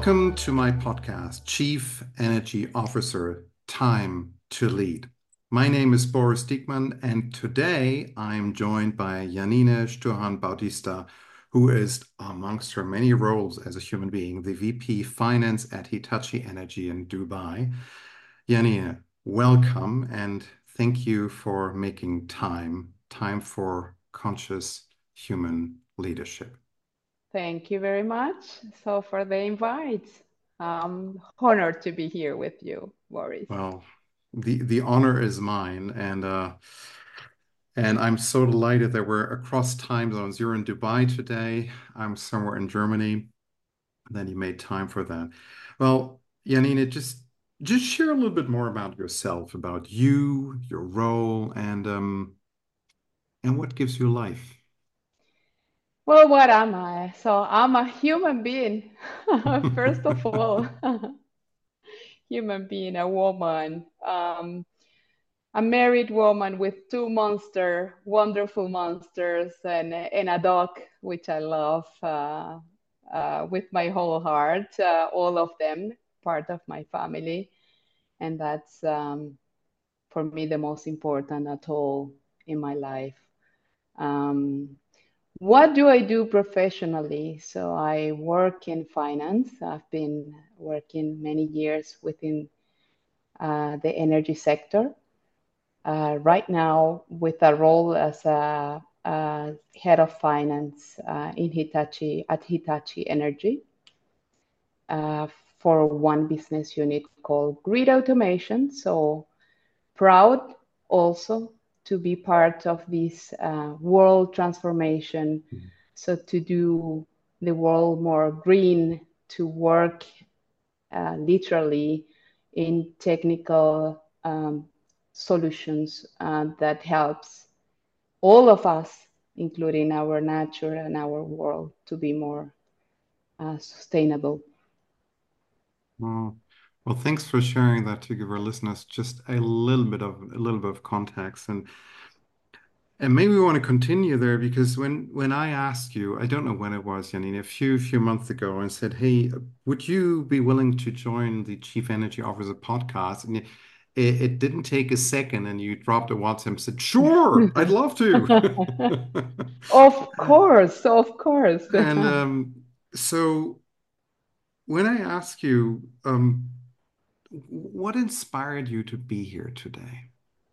Welcome to my podcast, Chief Energy Officer, Time to Lead. My name is Boris Diekmann, and today I'm joined by Janine Sturhan Bautista, who is, amongst her many roles as a human being, the VP Finance at Hitachi Energy in Dubai. Janine, welcome, and thank you for making time for conscious human leadership. Thank you very much. So for the invite, I'm honored to be here with you, Boris. Well, the honor is mine, and I'm so delighted that we're across time zones. You're in Dubai today. I'm somewhere in Germany. And then you made time for that. Well, Janine, just share a little bit more about yourself, about you, your role, and what gives you life. Well, what am I? So I'm a human being, first of all, human being, a woman, a married woman with two wonderful monsters, and a dog, which I love with my whole heart, all of them part of my family. And that's for me the most important at all in my life. Um, what do I do professionally? So I work in finance. I've been working many years within the energy sector. Right now, with a role as a head of finance in Hitachi at Hitachi Energy uh, for one business unit called Grid Automation. So proud also to be part of this world transformation. So to do the world more green, to work literally in technical solutions that helps all of us, including our nature and our world, to be more sustainable. Well, well, thanks for sharing that to give our listeners just a little bit of context. And maybe we want to continue there because when I asked you, I don't know when it was, Janine, a few months ago, and said, "Hey, would you be willing to join the Chief Energy Officer podcast?" And it didn't take a second, and you dropped a WhatsApp and said, "Sure, I'd love to." Of course, of course. And so when I ask you, what inspired you to be here today?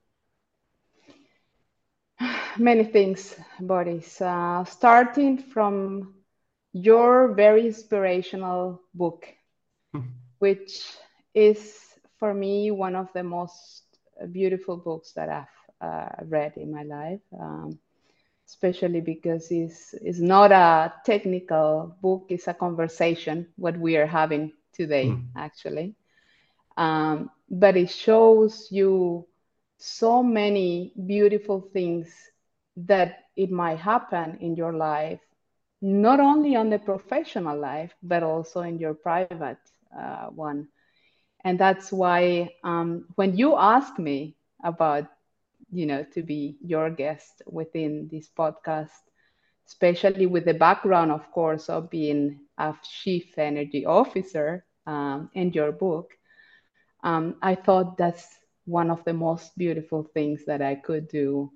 Many things, Boris. Starting from your very inspirational book, which is for me one of the most beautiful books that I've read in my life, especially because it's not a technical book, it's a conversation, what we are having today, actually. But it shows you so many beautiful things that it might happen in your life, not only on the professional life, but also in your private one. And that's why when you ask me about, to be your guest within this podcast, especially with the background, of course, of being a chief energy officer in your book, I thought that's one of the most beautiful things that I could do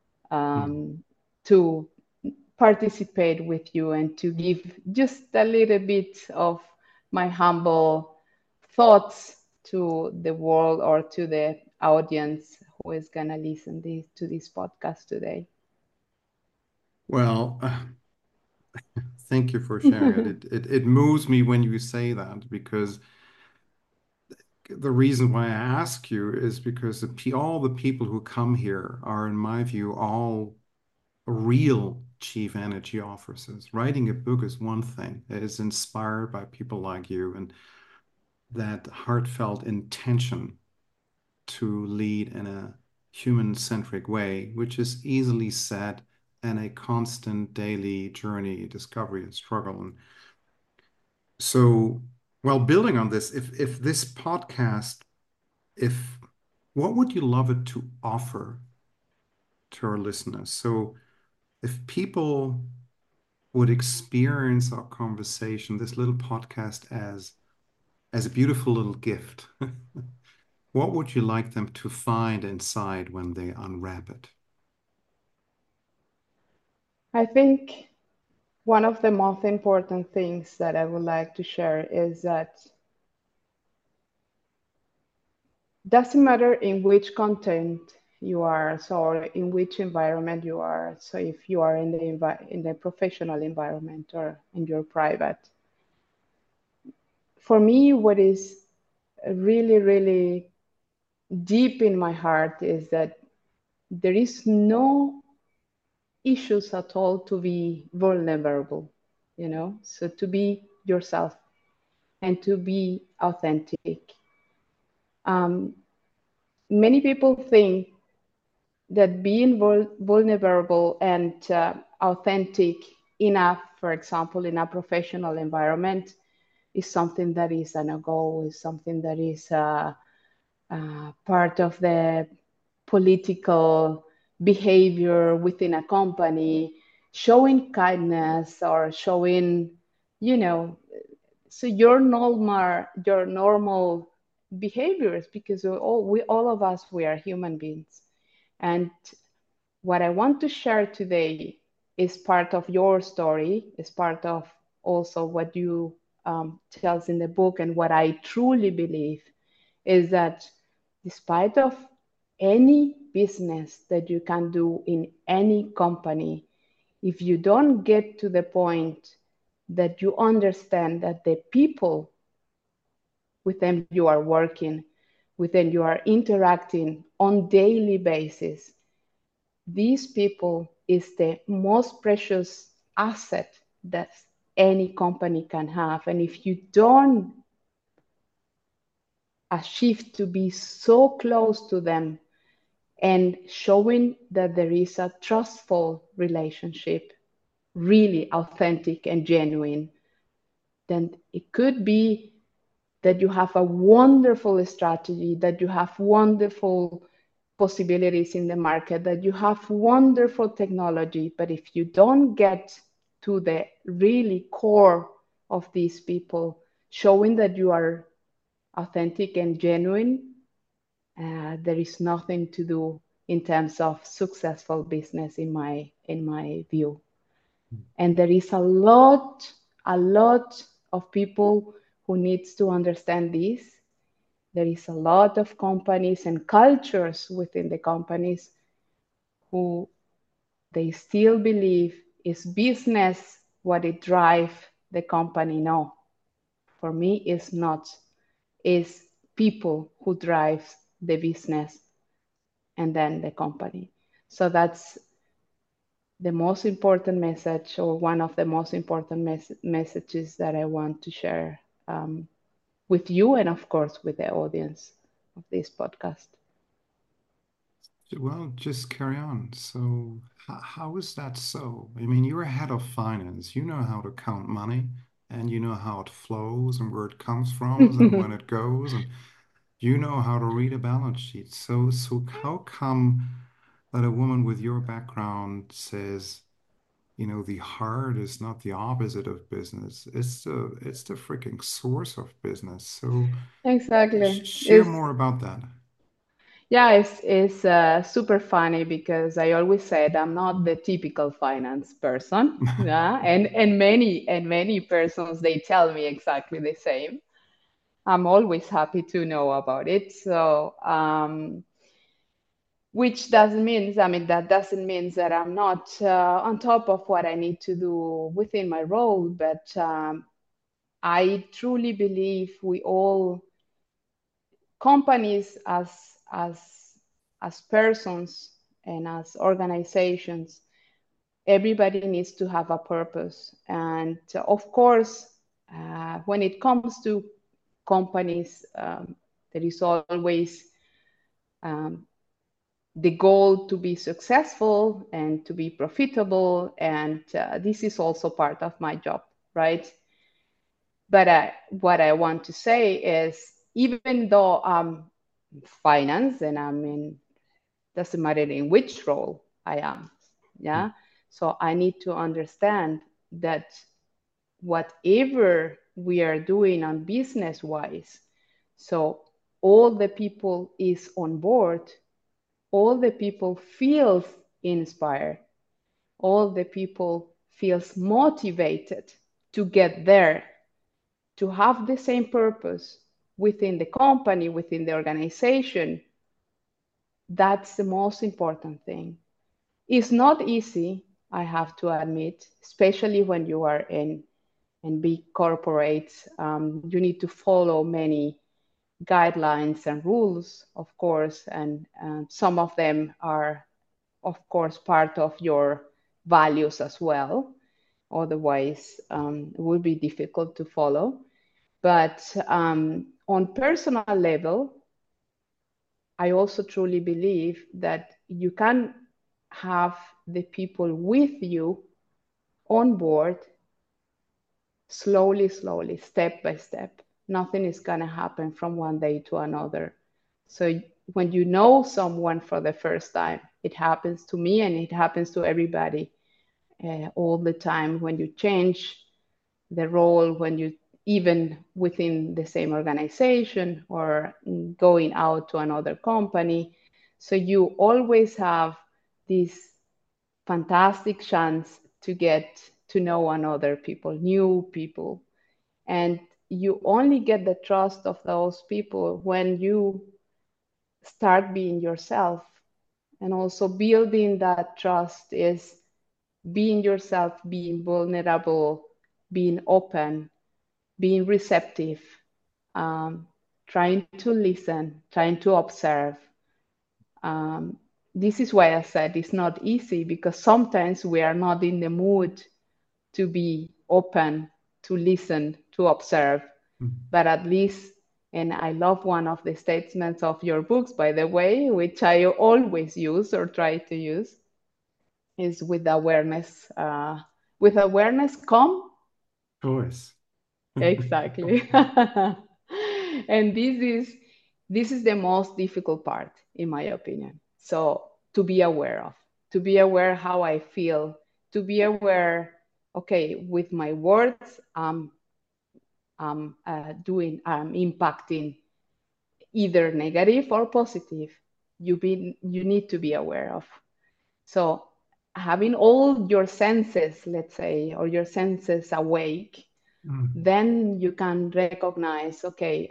to participate with you and to give just a little bit of my humble thoughts to the world or to the audience who is going to listen to this podcast today. Well, thank you for sharing it. It moves me when you say that because the reason why I ask you is because all the people who come here are, in my view, all real chief energy officers. Writing a book is one thing. It is inspired by people like you and that heartfelt intention to lead in a human-centric way, which is easily said and a constant daily journey, discovery, and struggle. And so, while building on this, if this podcast, if what would you love it to offer to our listeners? So, if people would experience our conversation, this little podcast, as as a beautiful little gift, what would you like them to find inside when they unwrap it? I think one of the most important things that I would like to share is that doesn't matter in which content you are, so in which environment you are. So if you are in the professional environment or in your private, for me, what is really, really deep in my heart is that there is no issues at all to be vulnerable, so to be yourself and to be authentic. Um, Many people think that being vulnerable and authentic enough, for example, in a professional environment, is something that is a no-go, is something that is part of the political behavior within a company, showing kindness or showing, you know, so your normal behaviors, because all of us, we are human beings. And what I want to share today is part of your story, is part of also what you tells in the book, and what I truly believe is that despite of any business that you can do in any company, if you don't get to the point that you understand that the people with them you are working, with them you are interacting on daily basis, these people is the most precious asset that any company can have. And if you don't achieve to be so close to them and showing that there is a trustful relationship, really authentic and genuine, then it could be that you have a wonderful strategy, that you have wonderful possibilities in the market, that you have wonderful technology. But if you don't get to the really core of these people, showing that you are authentic and genuine, there is nothing to do in terms of successful business in my view. And there is a lot of people who needs to understand this. There is a lot of companies and cultures within the companies who they still believe is business what it drive the company. No, for me it's not. It's people who drive the business and then the company. So that's the most important message, or one of the most important messages that I want to share with you, and of course with the audience of this podcast. Well, just carry on. So, how is that so? I mean, you're a head of finance. You know how to count money, and you know how it flows and where it comes from and when it goes, and you know how to read a balance sheet. So how come that a woman with your background says, the heart is not the opposite of business. It's the freaking source of business. So Exactly. share more about that. Yeah, it's super funny because I always said I'm not the typical finance person. Yeah, and many persons they tell me exactly the same. I'm always happy to know about it. So, which doesn't mean, I mean, that doesn't mean that I'm not on top of what I need to do within my role, but I truly believe we all, companies as as persons and as organizations, everybody needs to have a purpose. And of course, when it comes to companies, there is always um, the goal to be successful and to be profitable. And this is also part of my job, right? But what I want to say is, even though I'm finance and I'm in, doesn't matter in which role I am, yeah. So I need to understand that whatever we are doing on business wise. So all the people is on board, all the people feels inspired, all the people feels motivated to get there, to have the same purpose within the company, within the organization. That's the most important thing. It's not easy, I have to admit, especially when you are in big corporates. You need to follow many guidelines and rules, of course, and some of them are, of course, part of your values as well. Otherwise, it would be difficult to follow. But on personal level, I also truly believe that you can have the people with you on board slowly, slowly, step by step. Nothing is going to happen from one day to another. So when you know someone for the first time, it happens to me and it happens to everybody all the time. When you change the role, when you even within the same organization or going out to another company. So you always have this fantastic chance to get to know another people, new people. And you only get the trust of those people when you start being yourself. And also building that trust is being yourself, being vulnerable, being open, being receptive, trying to listen, trying to observe. This is why I said it's not easy, because sometimes we are not in the mood to be open, to listen, to observe. But at least, and I love one of the statements of your books, by the way, which I always use or try to use, is with awareness. With awareness come Choice. exactly. And this is the most difficult part, in my opinion. So to be aware of, to be aware how I feel, to be aware, okay, with my words, I'm impacting either negative or positive. You need to be aware of. So having all your senses, let's say, or your senses awake, then you can recognize, okay,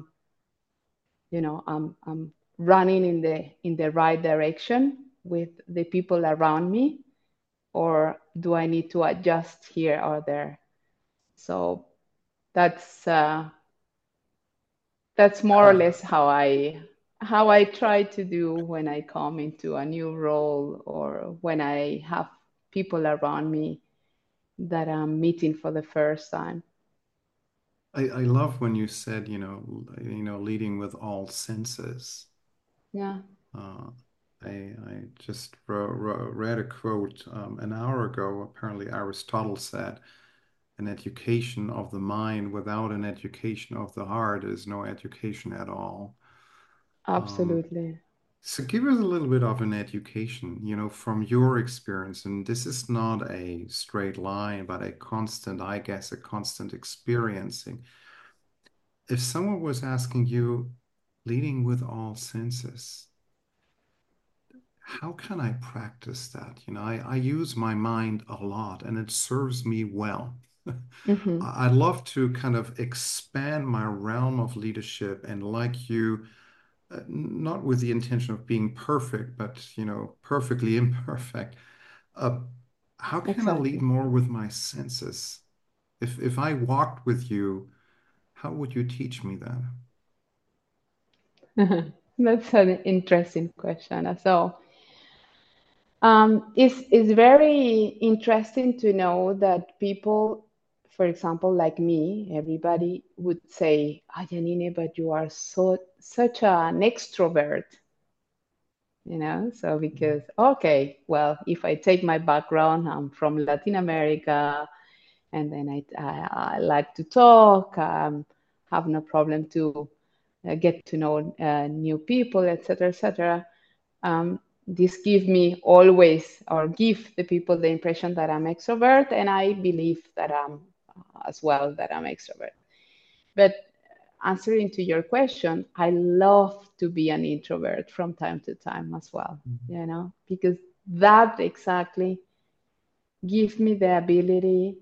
I'm running in the right direction with the people around me, or do I need to adjust here or there? So that's more or Uh, less how I try to do when I come into a new role, or when I have people around me that I'm meeting for the first time. I love when you said, leading with all senses. Yeah, Uh, I just read a quote an hour ago. Apparently, Aristotle said, "An education of the mind without an education of the heart is no education at all." Um, absolutely. so give us a little bit of an education, from your experience. And this is not a straight line, but a constant, I guess, a constant experiencing. If someone was asking you, leading with all senses, how can I practice that? I use my mind a lot and it serves me well. Hmm. I'd love to kind of expand my realm of leadership and like you, not with the intention of being perfect, but perfectly imperfect. Uh, how can I lead Exactly. more with my senses? If I walked with you, how would you teach me that? That's an interesting question. So, it's very interesting to know that people, for example, like me, everybody would say, "Ah, Janine, but you are such an extrovert." So because, okay, well, if I take my background, I'm from Latin America, and then I like to talk, have no problem to get to know new people, etc., etc. This give me always, or give the people the impression that I'm extrovert, and I believe that as well that I'm extrovert. But answering to your question, I love to be an introvert from time to time as well, because that exactly gives me the ability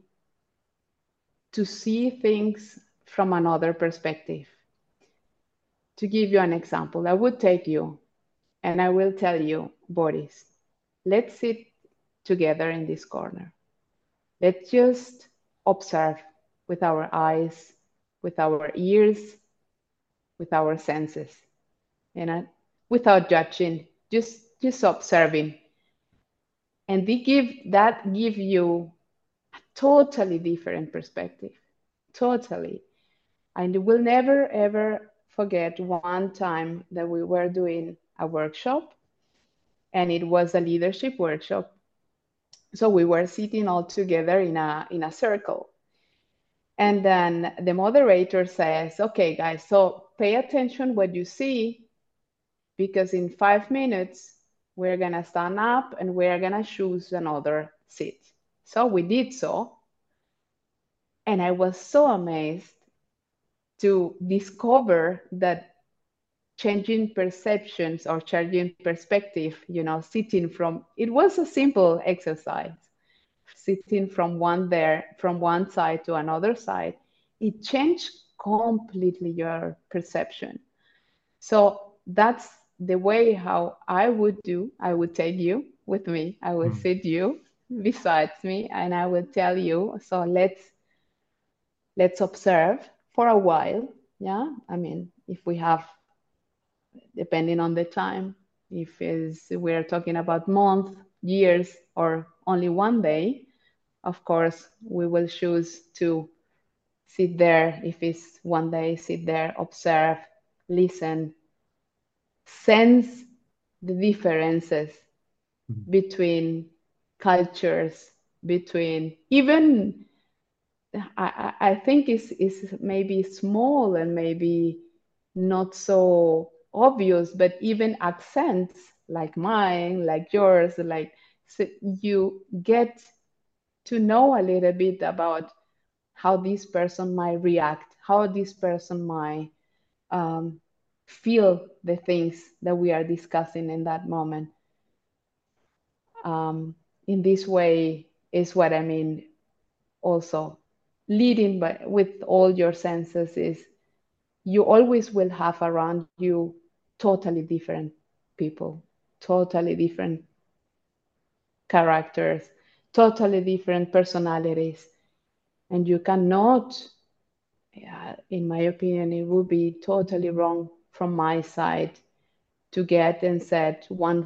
to see things from another perspective. To give you an example, I would take you and I will tell you, Boris, let's sit together in this corner. Let's just observe with our eyes, with our ears, with our senses, you know, without judging, just observing. And that give you a totally different perspective. Totally. I will never ever forget one time that we were doing a workshop, and it was a leadership workshop. So we were sitting all together in a circle. And then the moderator says, okay, guys, so pay attention what you see, because in 5 minutes, we're going to stand up and we're going to choose another seat. So we did so. And I was so amazed to discover that changing perceptions or changing perspective, sitting from, it was a simple exercise, sitting from one side to another side, it changed completely your perception. So that's the way how I would do. I would take you with me. I would Mm. sit you beside me, and I would tell you, so let's observe for a while. Yeah. I mean, if we have, depending on the time, if we're talking about months, years, or only one day, of course, we will choose to sit there. If it's one day, sit there, observe, listen, sense the differences Mm. between cultures, between even, I think is maybe small and maybe not so obvious, but even accents like mine, like yours, like, so you get to know a little bit about how this person might react, how this person might um, feel the things that we are discussing in that moment. Um, in this way is what I mean. Also, leading by with all your senses is you always will have around you totally different people, totally different characters, totally different personalities, and you cannot, in my opinion, it would be totally wrong from my side to get and set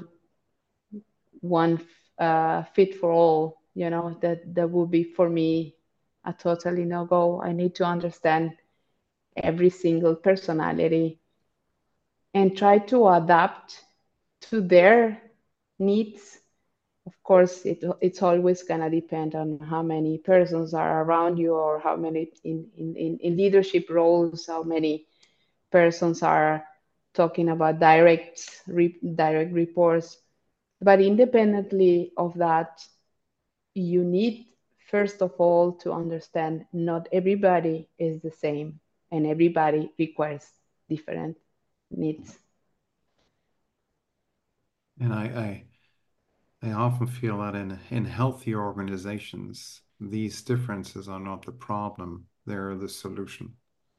one fit for all. That would be for me a totally no go. I need to understand every single personality and try to adapt to their needs. Of course, it's always going to depend on how many persons are around you, or how many in leadership roles, how many persons are talking about direct reports. But independently of that, you need, first of all, to understand not everybody is the same, and everybody requires different needs. And I often feel that in healthy organizations, these differences are not the problem, they're the solution.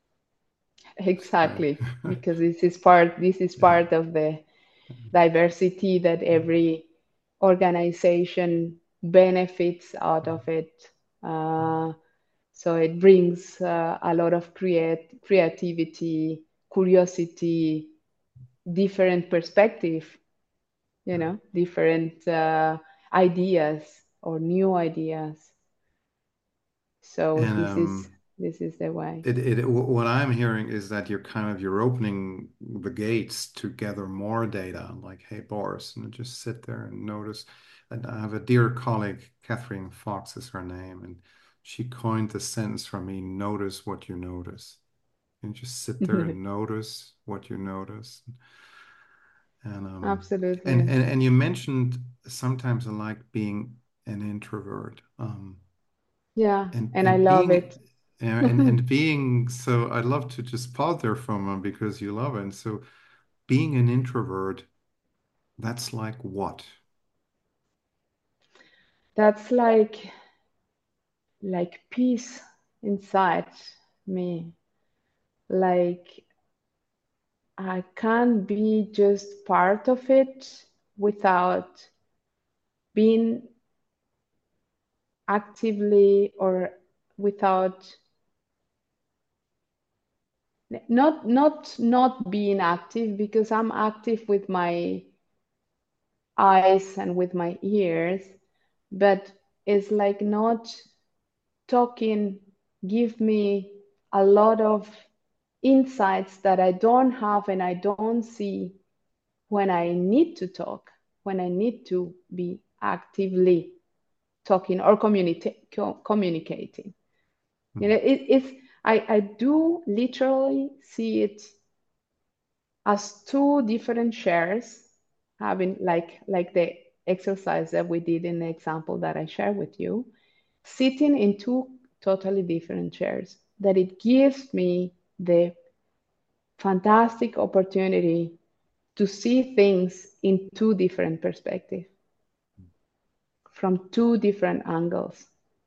So, Exactly, because this is yeah. part of the diversity that every organization benefits out of it. Uh, so it brings a lot of creativity, curiosity, different perspective, different ideas or new ideas. So And this is the way. what I'm hearing is that you're opening the gates to gather more data, like, hey, Boris, and just sit there and notice. And I have a dear colleague, Catherine Fox is her name, and she coined the sentence for me, notice what you notice. And just sit there and notice what you notice. And Absolutely. and you mentioned sometimes I like being an introvert. Yeah, and and I and love being it. and being so I'd love to just pause there for a moment because you love it. And so being an introvert, that's like what? That's like peace inside me. Like I can't be just part of it without being actively or without not being active because I'm active with my eyes and with my ears, but it's like not talking give me a lot of insights that I don't have and I don't see when I need to talk, when I need to be actively talking or communicating. You know, Mhm. I do literally see it as two different shares, having like the exercise that we did in the example that I shared with you, sitting in two totally different chairs, that it gives me the fantastic opportunity to see things in two different perspectives, from two different angles.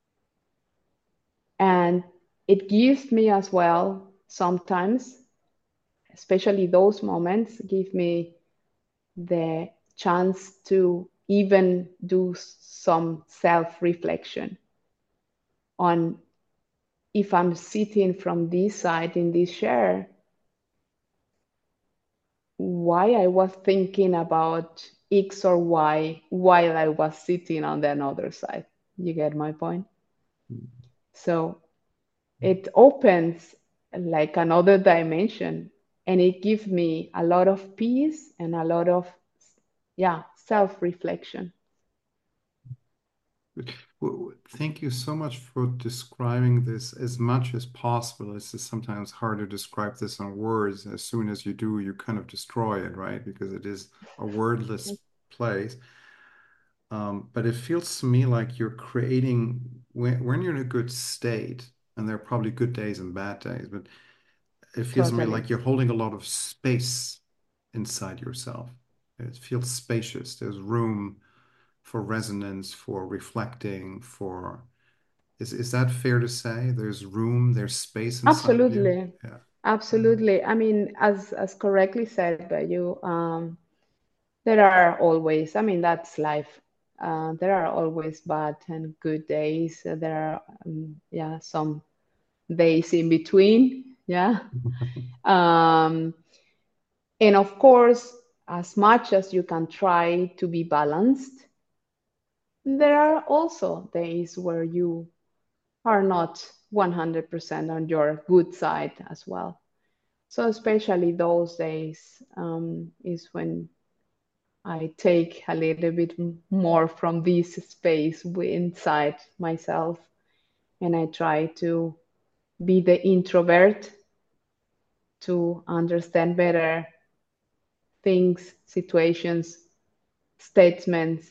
And it gives me as well, sometimes, especially those moments, give me the chance to even do some self reflection on if I'm sitting from this side in this chair, why I was thinking about X or Y while I was sitting on the other side. You get my point? So it opens like another dimension and it gives me a lot of peace and a lot of, yeah, self reflection. Thank you so much for describing this as much as possible. It's just sometimes hard to describe this in words. As soon as you do, you kind of destroy it, right? Because it is a wordless place. But it feels to me like you're creating when you're in a good state, and there are probably good days and bad days, but it feels to me Totally. like you're holding a lot of space inside yourself. It feels spacious. There's room for resonance, for reflecting, for is that fair to say? There's room, there's space inside of you? Absolutely. Yeah. Absolutely. I mean, as correctly said by you, there are always, I mean, that's life. There are always bad and good days. There are, yeah, some days in between. Yeah. Um, and of course, as much as you can try to be balanced, there are also days where you are not 100% on your good side as well. So, especially those days is when I take a little bit more from this space inside myself and I try to be the introvert to understand better things, situations, statements,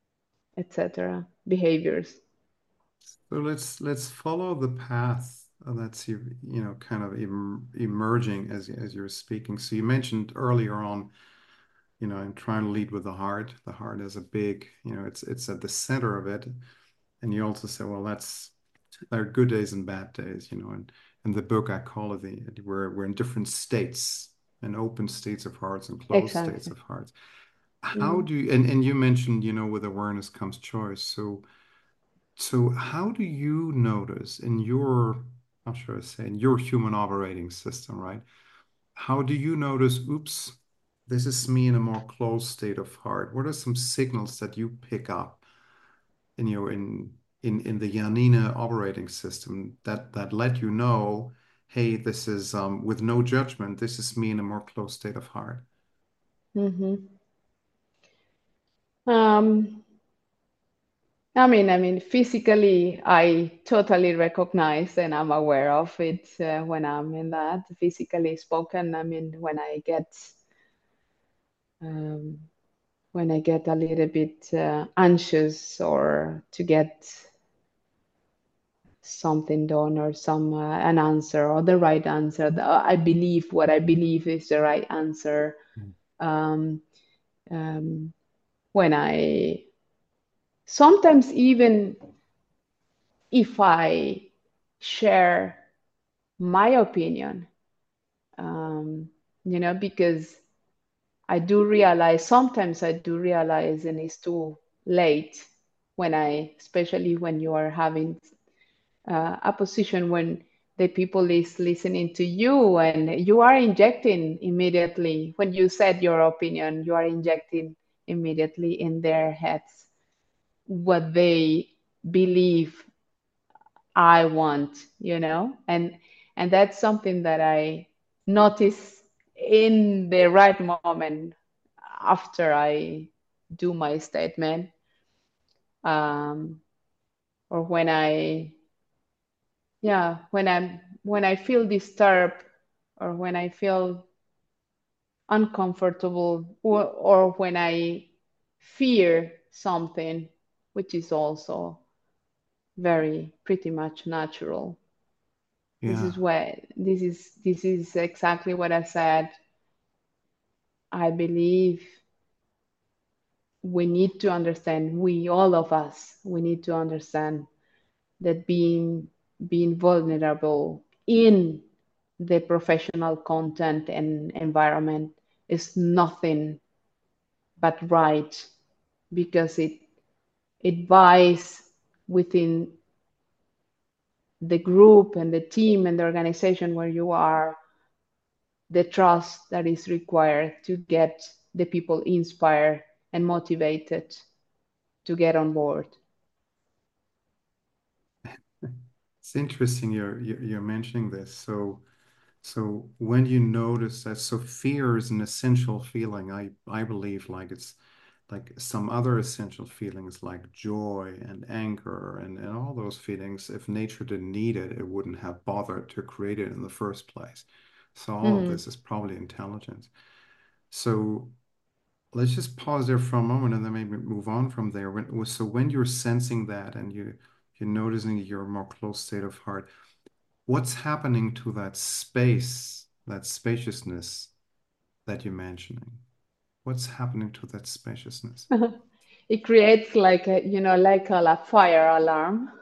etc., behaviors. So let's follow the path that's kind of emerging as you're speaking. So you mentioned earlier on, in trying to lead with the heart. The heart is a big, it's at the center of it. And you also say, well, there are good days and bad days, and in the book I call it we're in different states, and open states of hearts and closed states Exactly. of hearts. How Mm. do you and you mentioned, with awareness comes choice. So how do you notice in your, how should I say, in your human operating system, right? How do you notice, oops, this is me in a more closed state of heart? What are some signals that you pick up in your in the Janina operating system that let you know, hey, this is with no judgment, this is me in a more closed state of heart. Mhm. Um, I mean, physically, I totally recognize and I'm aware of it when I'm in that physically spoken. I mean, um, when I get a little bit anxious or to get something done or some an answer or the right answer. I believe what I believe is the right answer. Um, um, when I sometimes even if I share my opinion, um, because sometimes I do realize, and it's too late especially when you are having a position when the people is listening to you and you are injecting immediately. When you said your opinion, you are injecting immediately in their heads what they believe I want, and that's something that I notice in the right moment after I do my statement, um, or when I feel disturbed or when I feel uncomfortable or when I fear something, which is also very pretty much natural. Yeah. This is exactly what I said. I believe we need to understand, all of us, we need to understand that being vulnerable in the professional content and environment is nothing but right, because it buys within the group and the team and the organization where you are the trust that is required to get the people inspired and motivated to get on board. It's interesting you're mentioning this. So when you notice that, so fear is an essential feeling. I believe like it's like some other essential feelings like joy and anger and all those feelings. If nature didn't need it, it wouldn't have bothered to create it in the first place. So all of Mhm. this is probably intelligence. So let's just pause there for a moment and then maybe move on from there. So when you're sensing that and you're noticing your more close state of heart, what's happening to that space, that spaciousness that you're mentioning? What's happening to that spaciousness? It creates like a fire alarm.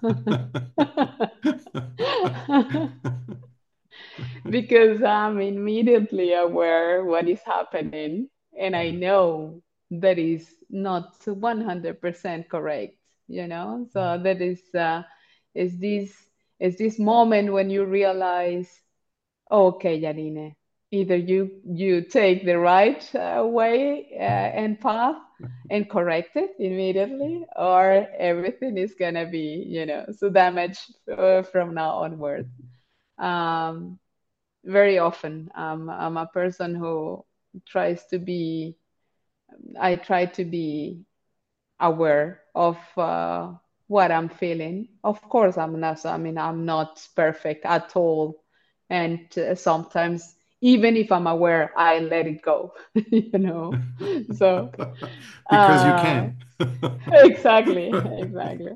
Because I'm immediately aware what is happening and I Yeah. know that is not 100% correct, so that is this moment when you realize, oh, okay, Janine, either you take the right way and path and correct it immediately, or everything is gonna be, so damaged from now onward. Um, Very often, I'm a person who tries to be. I try to be aware of what I'm feeling. Of course, I'm not. I mean, I'm not perfect at all, and sometimes, even if I'm aware, I let it go. You know. So Because you uh, can. exactly, exactly.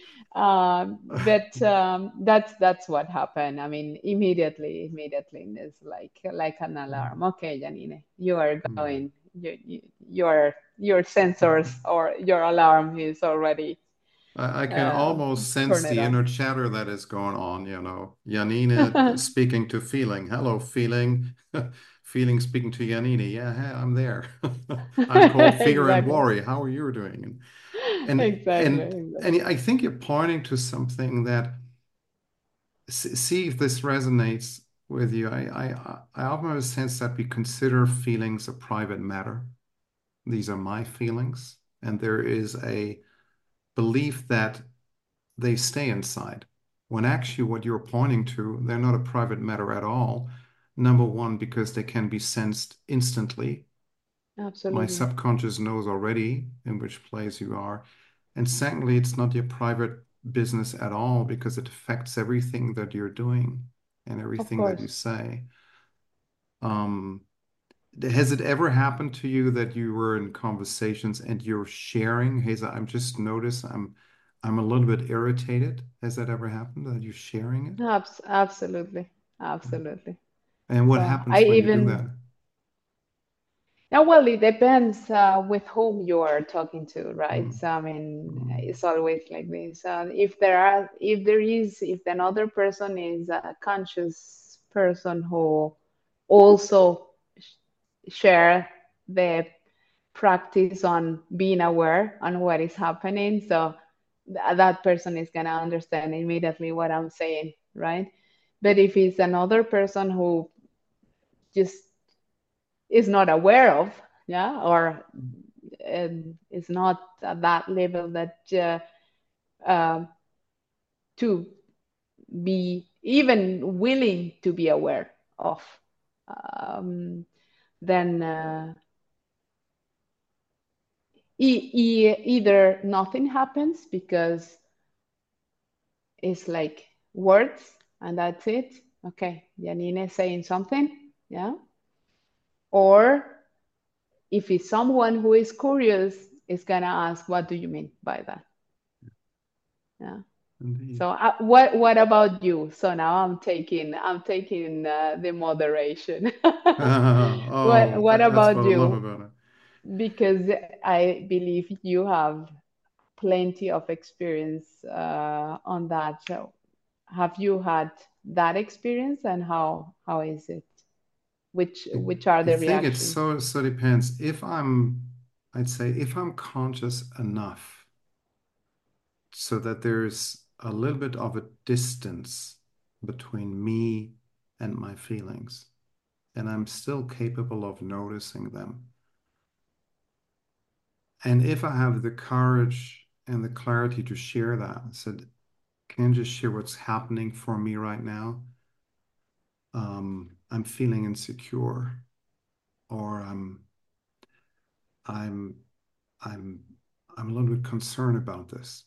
But that's what happened. I mean, immediately, it's like an alarm. Okay, Janine, you are Hmm. going. Your sensors or your alarm is already I can uh, almost sense turned it the on. inner chatter that is going on, you know. Janina speaking to feeling. Hello, feeling. Feeling speaking to Janina. Yeah, hey, I'm there. I'm called fear and Exactly, worry. How are you doing? And exactly, and exactly. and I think you're pointing to something that see if this resonates with you. I often have a sense that we consider feelings a private matter. These are my feelings, and there is a belief that they stay inside. When actually, what you're pointing to, they're not a private matter at all. Number one, because they can be sensed instantly. My Absolutely, subconscious knows already in which place you are. And secondly, it's not your private business at all because it affects everything that you're doing and of everything that you course. say. Um, has it ever happened to you that you were in conversations and you're sharing, hey, so I'm just noticed I'm a little bit irritated. Has that ever happened that you're sharing it? Absolutely, absolutely. And what So I happens when you do even that? now, well, it depends with whom you are talking to, right? Mm, So I mean, mm, it's always like this. If another person is a conscious person who also share the practice on being aware on what is happening, so that person is gonna understand immediately what I'm saying, right? But if it's another person who just is not aware of, yeah, or is not at that level that uh, to be even willing to be aware of, um, then either nothing happens because it's like words and that's it. Okay, Janine is saying something, yeah. Or if it's someone who is curious, is gonna ask, "What do you mean by that?" Yeah. indeed. So what about you? So now I'm taking the moderation. Oh, What that's about what I love you? about it. Because I believe you have plenty of experience on that. So have you had that experience, and how is it? Which are I the think it's reactions? so depends. I'd say if I'm conscious enough so that there's a little bit of a distance between me and my feelings, and I'm still capable of noticing them. And if I have the courage and the clarity to share that, I said, can you just share what's happening for me right now? I'm feeling insecure, or I'm I'm I'm a little bit concerned about this.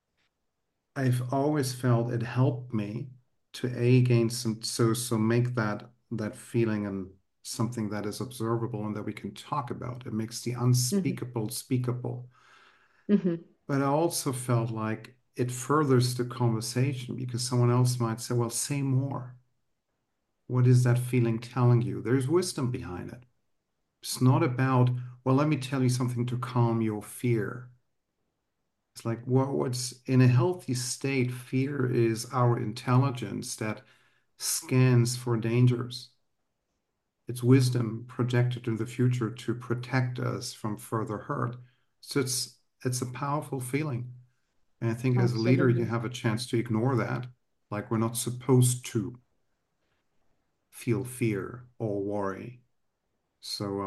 I've always felt it helped me to gain some so make that feeling and something that is observable and that we can talk about. It makes the Hmm. unspeakable speakable. Hmm. But I also felt like it furthers the conversation because someone else might say, well, say more. What is that feeling telling you? There's wisdom behind it. It's not about, well, let me tell you something to calm your fear. It's like what's in a healthy state, fear is our intelligence that scans for dangers. It's wisdom projected in the future to protect us from further hurt. So it's a powerful feeling. And I think as a leader, you Absolutely. have a chance to ignore that. Like we're not supposed to feel fear or worry. So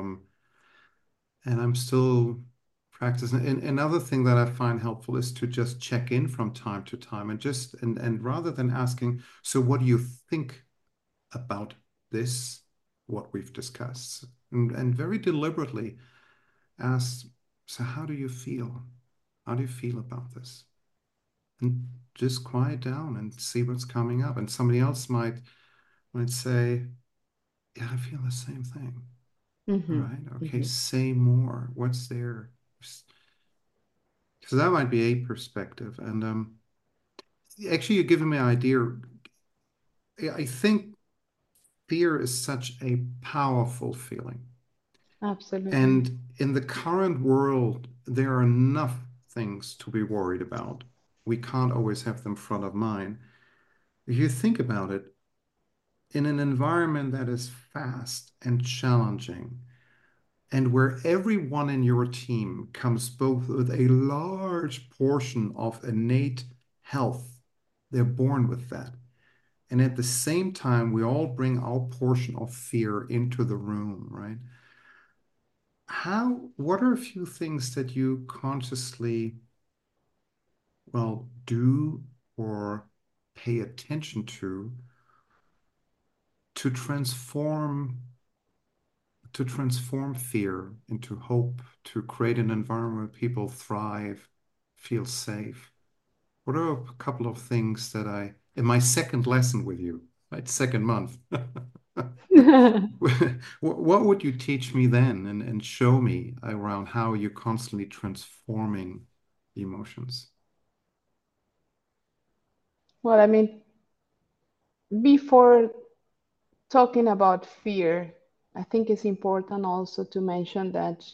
and I'm still practicing. And another thing that I find helpful is to just check in from time to time and just and rather than asking, so what do you think about this, what we've discussed? And very deliberately ask, so how do you feel? How do you feel about this? And just quiet down and see what's coming up. And somebody else might say, yeah, I feel the same thing. All Hmm. right. Okay. Hmm. Say more. What's there? So that might be a perspective. And actually, you're giving me an idea. I think fear is such a powerful feeling. Absolutely. And in the current world, there are enough things to be worried about. We can't always have them front of mind. If you think about it, in an environment that is fast and challenging, and where everyone in your team comes both with a large portion of innate health, they're born with that. And at the same time, we all bring our portion of fear into the room, right? What are a few things that you consciously, well, do or pay attention to transform fear into hope, to create an environment where people thrive, feel safe? What are a couple of things that in my second lesson with you, right, second month, what would you teach me then and show me around how you're constantly transforming emotions? Well, I mean, before talking about fear, I think it's important also to mention that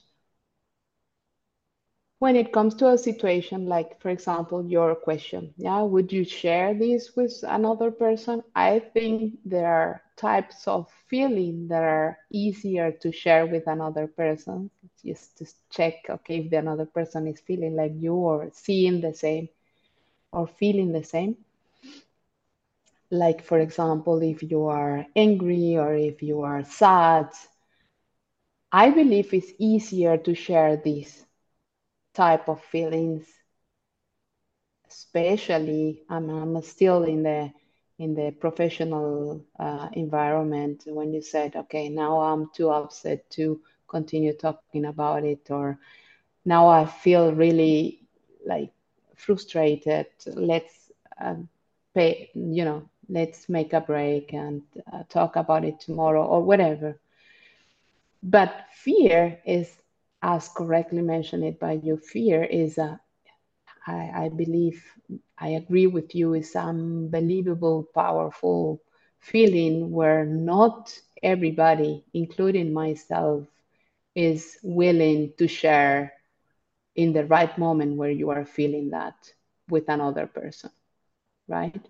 when it comes to a situation like, for example, your question, yeah, would you share this with another person? I think there are types of feeling that are easier to share with another person. Just to check, okay, if the another person is feeling like you or seeing the same or feeling the same. Like, for example, if you are angry or if you are sad, I believe it's easier to share these type of feelings, especially I'm still in the professional environment when you said, okay, now I'm too upset to continue talking about it, or now I feel really like frustrated. Let's pay, let's make a break and talk about it tomorrow or whatever. But fear is, as correctly mentioned it by you, fear is I believe, I agree with you, is unbelievable, powerful feeling where not everybody, including myself, is willing to share in the right moment where you are feeling that with another person, right?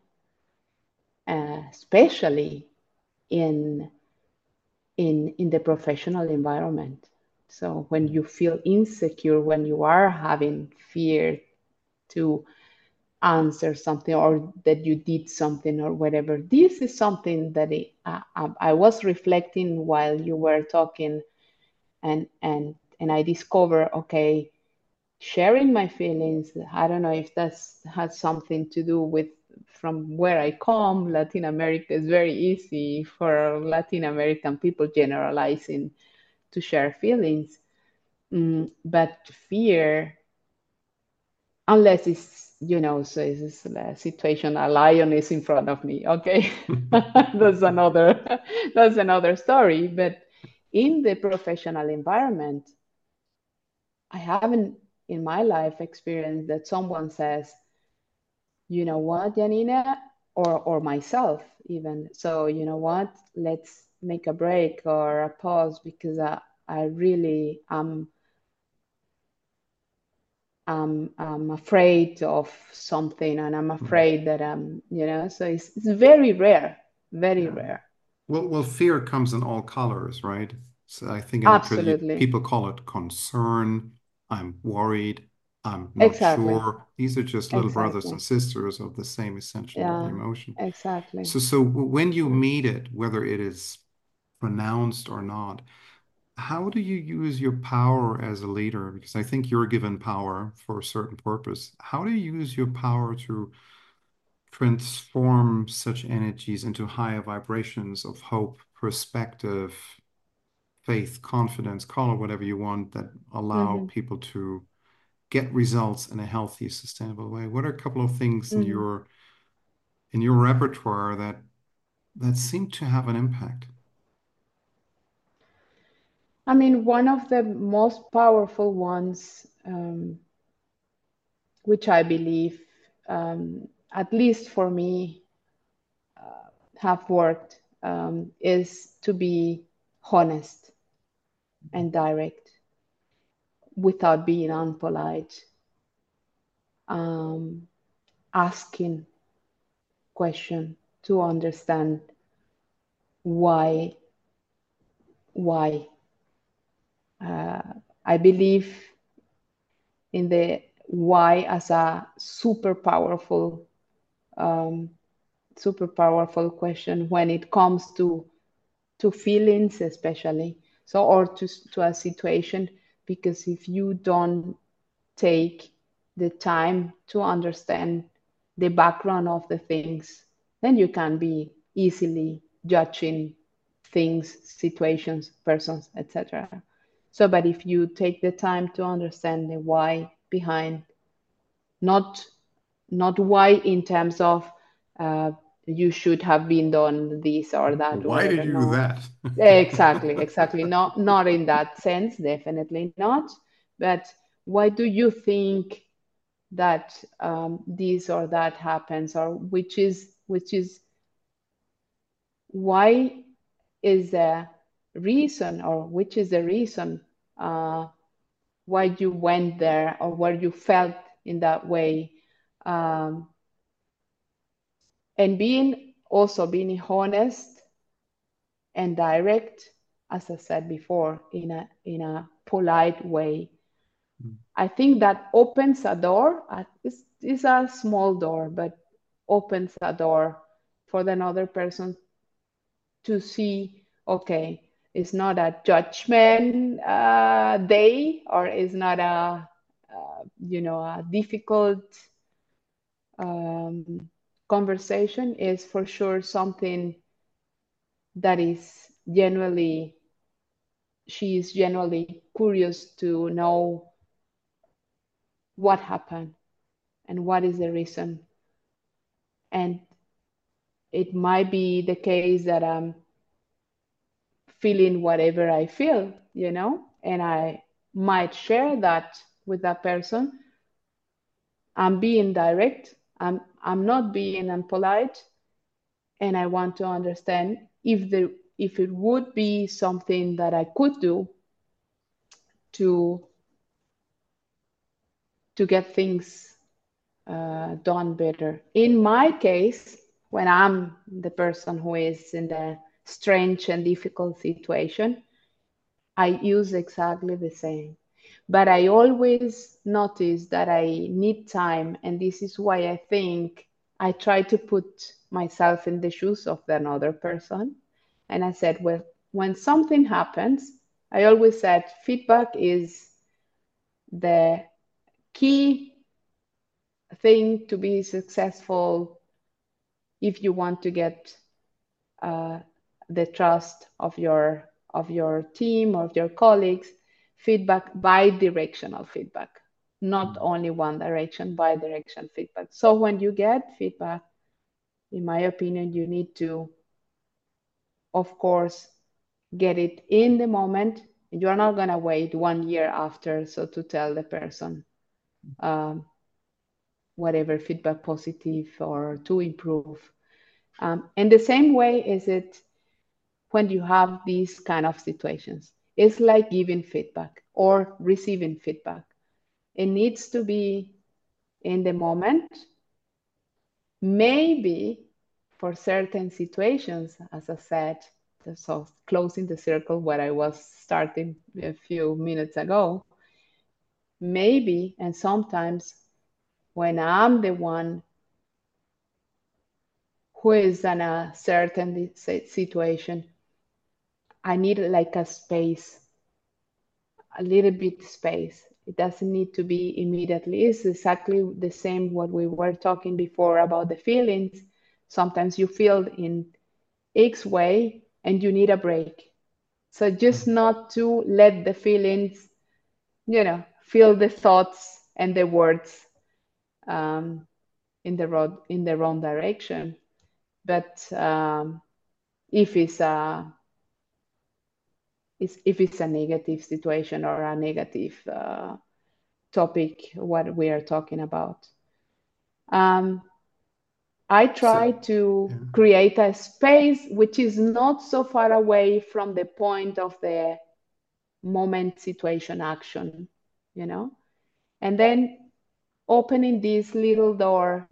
Especially in in the professional environment. So when you feel insecure, when you are having fear to answer something or that you did something or whatever, this is something that I was reflecting while you were talking, and I discovered, okay, sharing my feelings, I don't know if that's has something to do with from where I come. Latin America is very easy for Latin American people generalizing to share feelings. But fear, unless it's, so it's a situation, a lion is in front of me, okay? That's another that's another story. But in the professional environment, I haven't in my life experienced that someone says, you know what, Janina, or myself even. So you know what? Let's make a break or a pause because I really I'm afraid of something and I'm Mm. afraid that so it's very rare, very Yeah. rare. Well, fear comes in all colors, right? So I think in the Absolutely. people call it concern. I'm worried. I'm not Exactly. sure. These are just little brothers and Exactly. sisters of the same essential Yeah, emotion. exactly. So when you meet it, whether it is pronounced or not, how do you use your power as a leader? Because I think you're given power for a certain purpose. How do you use your power to transform such energies into higher vibrations of hope, perspective, faith, confidence, call it whatever you want, that allow Hmm. people to get results in a healthy, sustainable way? What are a couple of things Hmm. in your repertoire that seem to have an impact? I mean, one of the most powerful ones, which I believe, at least for me, have worked, is to be honest and direct without being unpolite, um, asking question to understand why why. Uh, I believe in the why as a um, super powerful question when it comes to feelings, especially so, or to a situation, because if you don't take the time to understand the background of the things, then you can be easily judging things, situations, persons, etc. So, but if you take the time to understand the why behind, not not why in terms of uh, you should have been done this or that or Why did whatever. you do No, that? exactly, exactly. Not in that sense, definitely not. But why do you think that this or that happens, or which is why is the reason, or which is the reason uh, why you went there or where you felt in that way. um, and being honest and direct, as I said before, in a polite way. Mm. I think that opens a door. It's a small door, but opens a door for the other person to see, okay, it's not a judgment day, or it's not a difficult um, conversation. Is for sure something that is genuinely, she is genuinely curious to know what happened and what is the reason. And it might be the case that I'm feeling whatever I feel, and I might share that with that person. I'm being direct. I'm not being unpolite, and I want to understand if it would be something that I could do to get things done better. In my case, when I'm the person who is in the strange and difficult situation, I use exactly the same. But I always notice that I need time, and this is why I think I try to put myself in the shoes of another person. And I said, well, when something happens, I always said feedback is the key thing to be successful if you want to get uh, the trust of your team or of your colleagues. Feedback, bi-directional feedback, not Mm. only one direction, bi-direction feedback. So when you get feedback, in my opinion, you need to, of course, get it in the moment. You're not going to wait 1 year after so to tell the person um, whatever feedback, positive or to improve. And the same way is it when you have these kind of situations. It's like giving feedback or receiving feedback. It needs to be in the moment. Maybe for certain situations, as I said, so closing the circle where I was starting a few minutes ago, maybe, and sometimes when I'm the one who is in a certain situation, I need like a space, a little bit space. It doesn't need to be immediately. It's exactly the same what we were talking before about the feelings. Sometimes you feel in X way and you need a break. So just Mm. not to let the feelings, feel the thoughts and the words um, in the wrong direction. But if it's a if it's a negative situation or a negative topic, what we are talking about. Um, I So, try yeah. to create a space which is not so far away from the point of the moment, situation, action, you know, and then opening this little door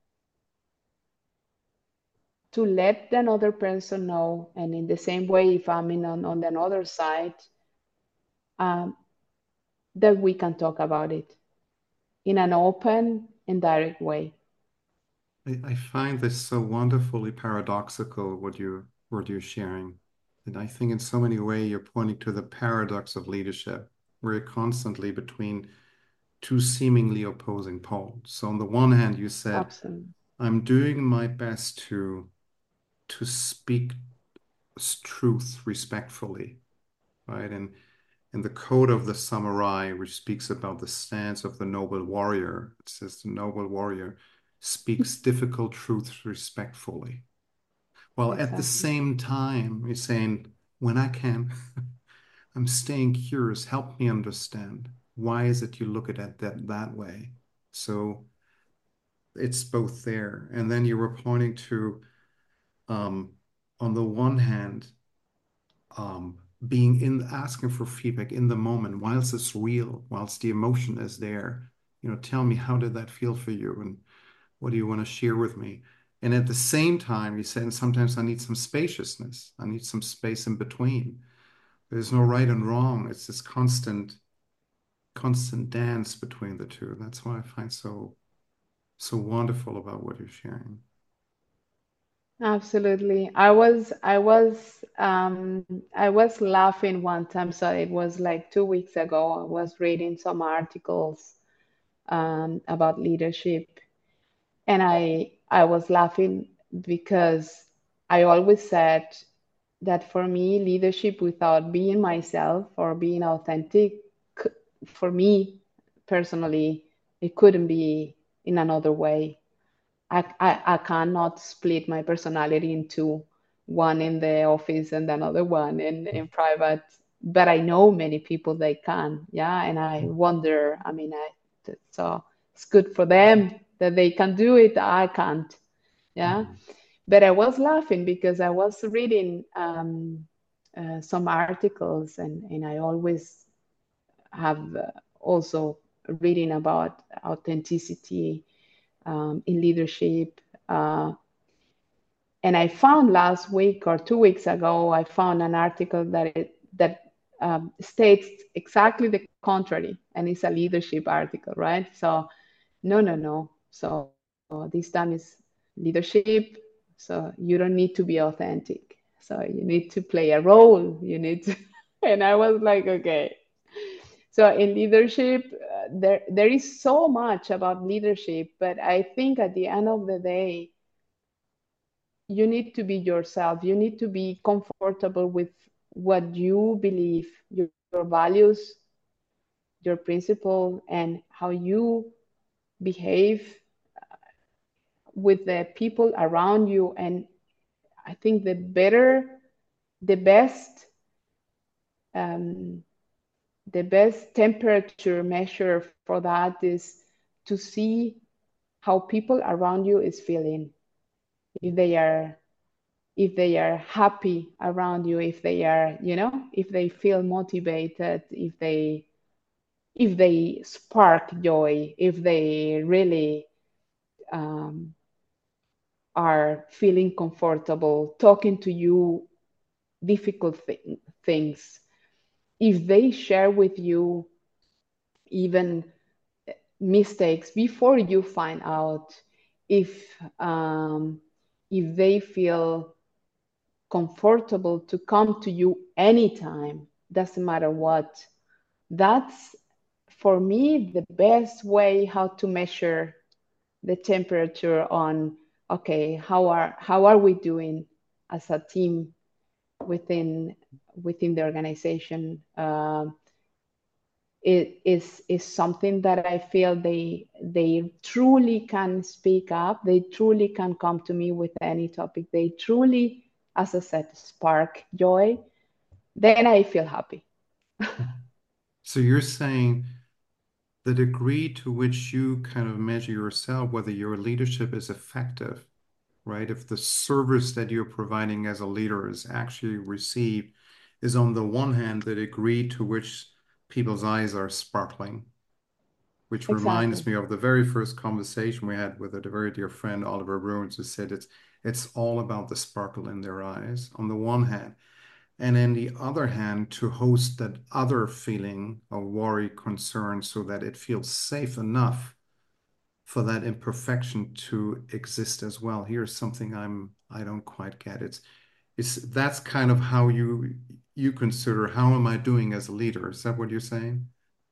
to let another person know. And in the same way, if I'm on the other side, um, that we can talk about it in an open and direct way. I find this so wonderfully paradoxical what you're sharing. And I think in so many ways you're pointing to the paradox of leadership. We're constantly between two seemingly opposing poles. So on the one hand, you said, Absolutely. I'm doing my best to speak truth respectfully, right? And in the Code of the Samurai, which speaks about the stance of the noble warrior, it says the noble warrior speaks difficult truths respectfully. While at the Exactly. same time, you're saying, when I can, I'm staying curious, help me understand. Why is it you look at it that way? So it's both there. And then you were pointing to, um, on the one hand, being in asking for feedback in the moment, whilst it's real, whilst the emotion is there. Tell me, how did that feel for you? And what do you want to share with me? And at the same time, you said, and sometimes I need some spaciousness. I need some space in between. There's no right and wrong. It's this constant dance between the two. That's what I find so wonderful about what you're sharing. Absolutely. I was laughing one time, so it was like 2 weeks ago. I was reading some articles about leadership, and I was laughing because I always said that for me, leadership without being myself or being authentic, for me personally, it couldn't be in another way. I cannot split my personality into one in the office and another one in private. But I know many people they can, yeah. And I wonder, I mean, so it's good for them that they can do it. I can't, yeah. Mhm. But I was laughing because I was reading some articles, and I always have also reading about authenticity in leadership. Uh, and I found last week or 2 weeks ago, I found an article that states exactly the contrary, and it's a leadership article, right? So no, no, no. So this time is leadership. So you don't need to be authentic. So you need to play a role. You need to, and I was like, okay. So in leadership, there is so much about leadership, but I think at the end of the day, you need to be yourself. You need to be comfortable with what you believe, your values, your principle, and how you behave with the people around you. And I think the best, um, the best temperature measure for that is to see how people around you is feeling. If they are happy around you, if they are, if they feel motivated, if they spark joy, if they really um, are feeling comfortable talking to you difficult things, if they share with you even mistakes before you find out, if um, if they feel comfortable to come to you anytime, doesn't matter what. That's for me the best way how to measure the temperature on, okay, how are we doing as a team within the organization. It is something that I feel they truly can speak up. They truly can come to me with any topic. They truly, as I said, spark joy. Then I feel happy. So you're saying the degree to which you kind of measure yourself, whether your leadership is effective, right? If the service that you're providing as a leader is actually received, is on the one hand the degree to which people's eyes are sparkling, which reminds Exactly. me of the very first conversation we had with a very dear friend, Oliver Bruins, who said it's all about the sparkle in their eyes, on the one hand. And on the other hand, to host that other feeling of worry, concern, so that it feels safe enough for that imperfection to exist as well. Here's something I don't quite get. It's that's kind of how you consider, how am I doing as a leader? Is that what you're saying?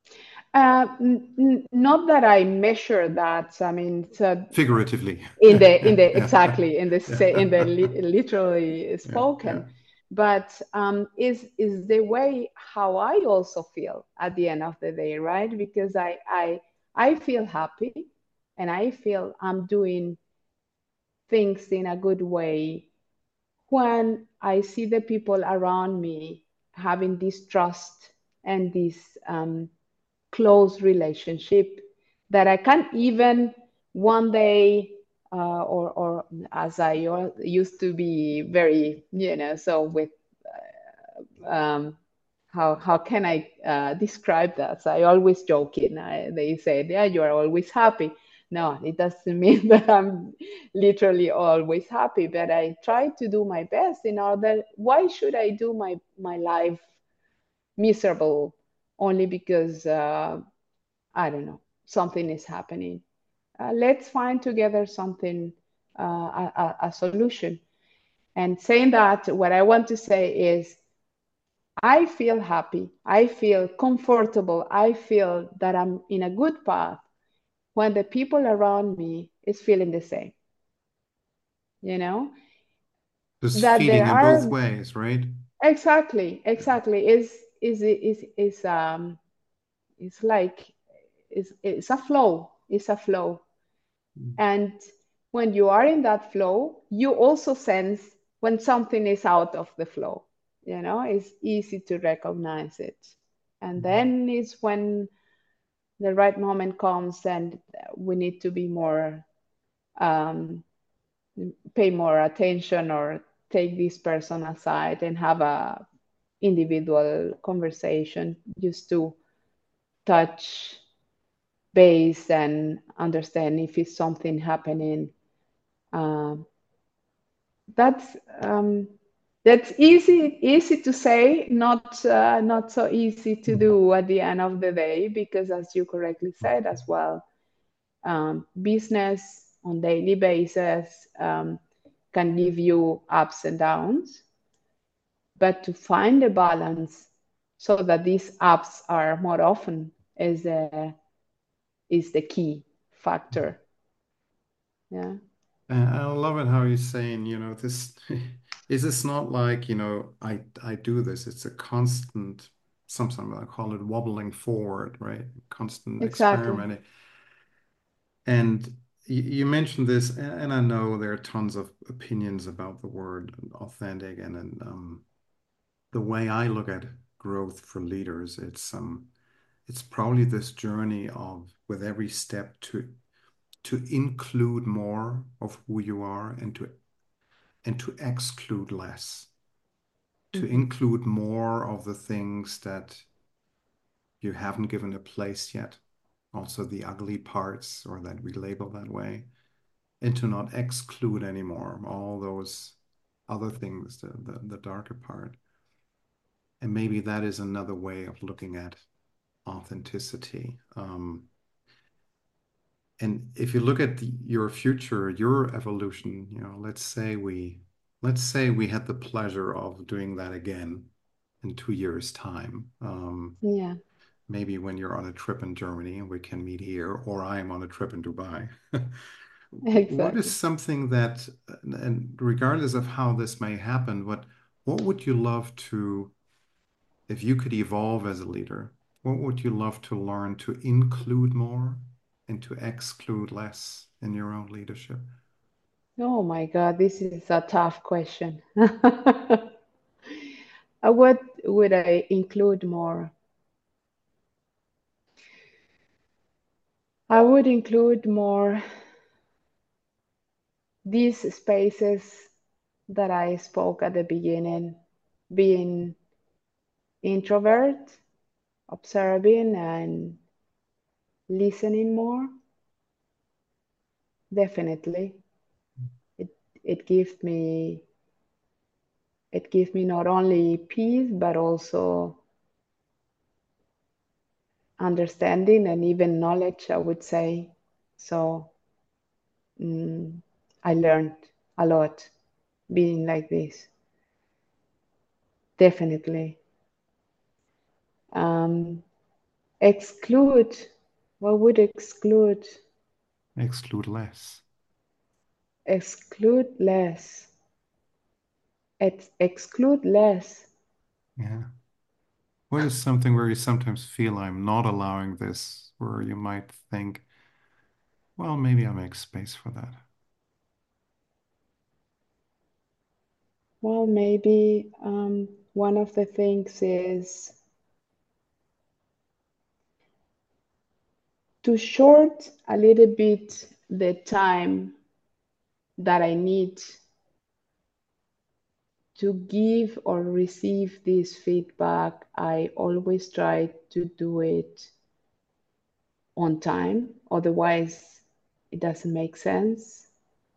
Not that I measure that. I mean, so Figuratively. in the Yeah. exactly in the Yeah. literally Yeah. Yeah. spoken, but is the way how I also feel at the end of the day, right? Because I feel happy, and I feel I'm doing things in a good way when I see the people around me having this trust and this close relationship. that I can't even one day, or as I used to be very, so with um, how can I describe that? So I always joking. They said, "Yeah, you are always happy." No, it doesn't mean that I'm literally always happy, but I try to do my best in order. Why should I do my life miserable only because I don't know, something is happening? Let's find together something, a solution. And saying that, what I want to say is I feel happy. I feel comfortable. I feel that I'm in a good path when the people around me is feeling the same, you know, Just that there feeding in both are ways, right? exactly is it's like it's a flow. It's a flow. And when you are in that flow, you also sense when something is out of the flow. It's easy to recognize it. And then is when the right moment comes and we need to be more, um, pay more attention or take this person aside and have a individual conversation just to touch base and understand if it's something happening. Um, that's um, that's easy to say, not so easy to Mhm. do at the end of the day, because as you correctly said as well, business on daily basis can give you ups and downs, but to find a balance so that these ups are more often is the key factor. Yeah, And I love it how you're saying, this is this not like, I do this. It's a constant, sometimes I call it wobbling forward, right? Constant exactly. experimenting. And you mentioned this, and I know there are tons of opinions about the word authentic, and the way I look at growth for leaders, it's probably this journey of with every step to include more of who you are and to exclude less, to Hmm. include more of the things that you haven't given a place yet, also the ugly parts, or that we label that way, and to not exclude anymore all those other things, the darker part. And maybe that is another way of looking at authenticity. And if you look at your future, your evolution, let's say we had the pleasure of doing that again in 2 years' time. Yeah, Maybe when you're on a trip in Germany and we can meet here, or I am on a trip in Dubai. What is exactly. something that, and regardless of how this may happen, what would you love to, if you could evolve as a leader, what would you love to learn to include more and to exclude less in your own leadership? Oh my God, this is a tough question. What would I include more? I would include more these spaces that I spoke at the beginning, being introvert, observing, and listening more. Definitely, it it gives me it gives me not only peace but also understanding and even knowledge, I would say. So mm, I learned a lot being like this. Definitely. Um, exclude. What would exclude? Exclude less. Exclude less. Exclude less. Yeah. What is something where you sometimes feel I'm not allowing this, where you might think, well, maybe I make space for that. Well, maybe one of the things is to short a little bit the time that I need to give or receive this feedback, I always try to do it on time. Otherwise, it doesn't make sense.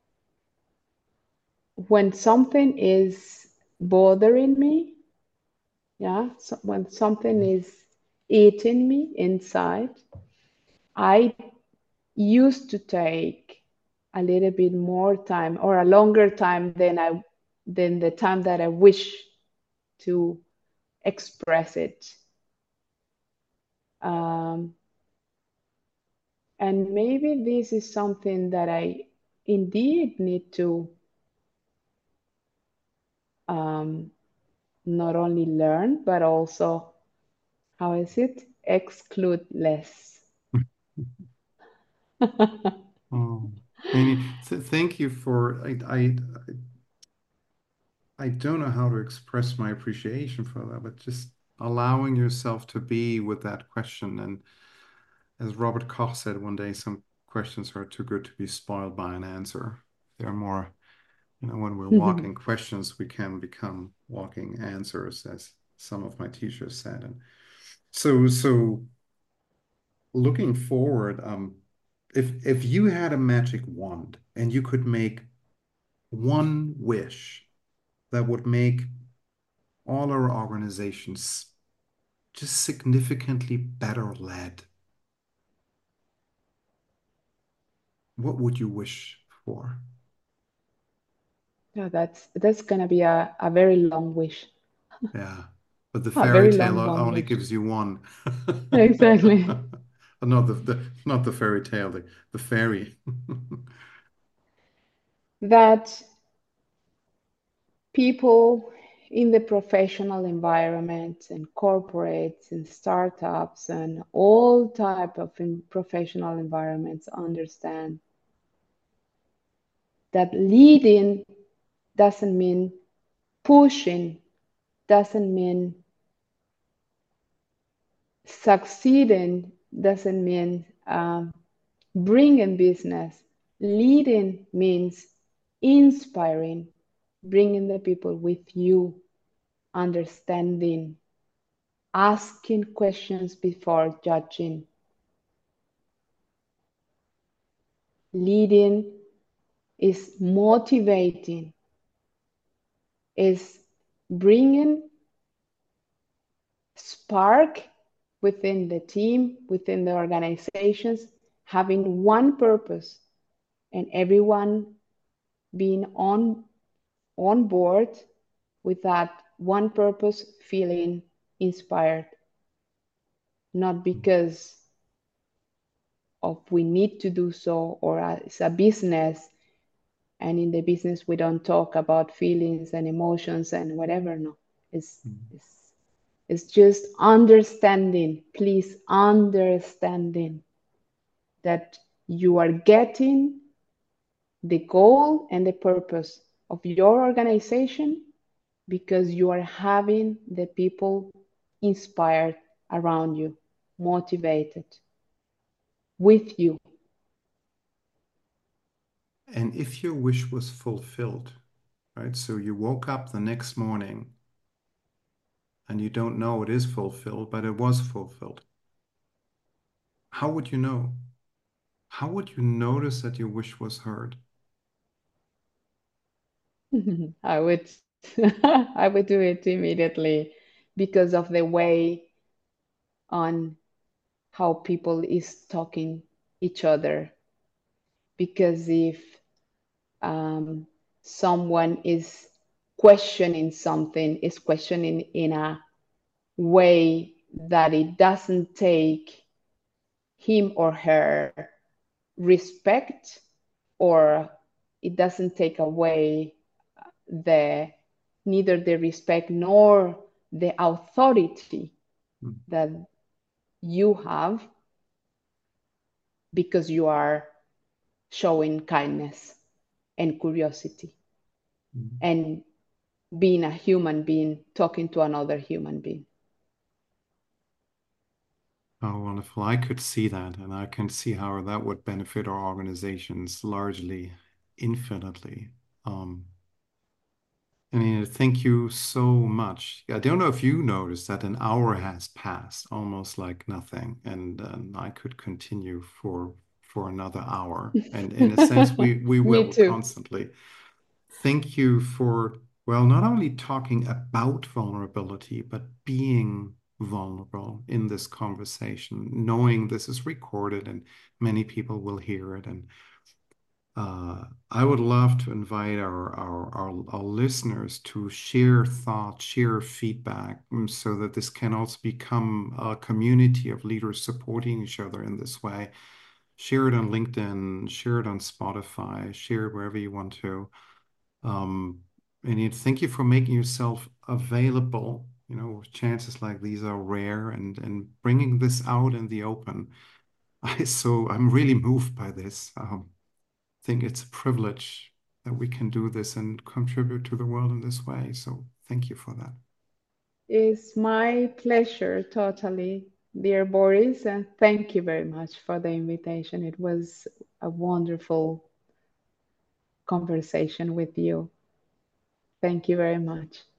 When something is bothering me, yeah, so when something is eating me inside, I used to take a little bit more time or a longer time than the time that I wish to express it. Um, and maybe this is something that I indeed need to um, not only learn, but also, how is it? Exclude less. Oh, Amy, thank you for I don't know how to express my appreciation for that, but just allowing yourself to be with that question. And as Robert Koch said one day, some questions are too good to be spoiled by an answer. They're more, when we're walking questions, we can become walking answers, as some of my teachers said. And so looking forward, if you had a magic wand and you could make one wish that would make all our organizations just significantly better led, what would you wish for? Yeah, that's gonna be a very long wish, Yeah, but the a fairy very tale long one only wish. gives you one. Exactly. Not the fairy tale, the fairy. That people in the professional environment and corporates and startups and all type of professional environments understand that leading doesn't mean pushing, doesn't mean succeeding, doesn't mean bringing business. Leading means inspiring, bringing the people with you, understanding, asking questions before judging. Leading is motivating, is bringing spark within the team, within the organizations, having one purpose and everyone being on board with that one purpose, feeling inspired, not because of we need to do so or it's a business, and in the business we don't talk about feelings and emotions and whatever. No, it's it's, it's just understanding, please, understanding that you are getting the goal and the purpose of your organization because you are having the people inspired around you, motivated with you. And if your wish was fulfilled, right? So you woke up the next morning and you don't know it is fulfilled, but it was fulfilled. How would you know? How would you notice that your wish was heard? I would I would do it immediately because of the way on how people is talking each other. Because if um, someone is questioning something, is questioning in a way that it doesn't take him or her respect, or it doesn't take away the neither the respect nor the authority Mm, that you have because you are showing kindness and curiosity mm. and being a human being talking to another human being. Oh, wonderful. I could see that, and I can see how that would benefit our organizations largely, infinitely. Um, I mean, thank you so much. I don't know if you noticed that an hour has passed, almost like nothing, and I could continue for another hour. And in a sense, we Me will too. constantly. Thank you for, well, not only talking about vulnerability, but being vulnerable in this conversation, knowing this is recorded and many people will hear it. And I would love to invite our listeners to share thoughts, share feedback, so that this can also become a community of leaders supporting each other in this way. Share it on LinkedIn, share it on Spotify, share it wherever you want to. Um, thank you for making yourself available. You know, chances like these are rare, and bringing this out in the open. I'm really moved by this. Think it's a privilege that we can do this and contribute to the world in this way. So thank you for that. It's my pleasure, totally, dear Boris, and thank you very much for the invitation. It was a wonderful conversation with you. Thank you very much.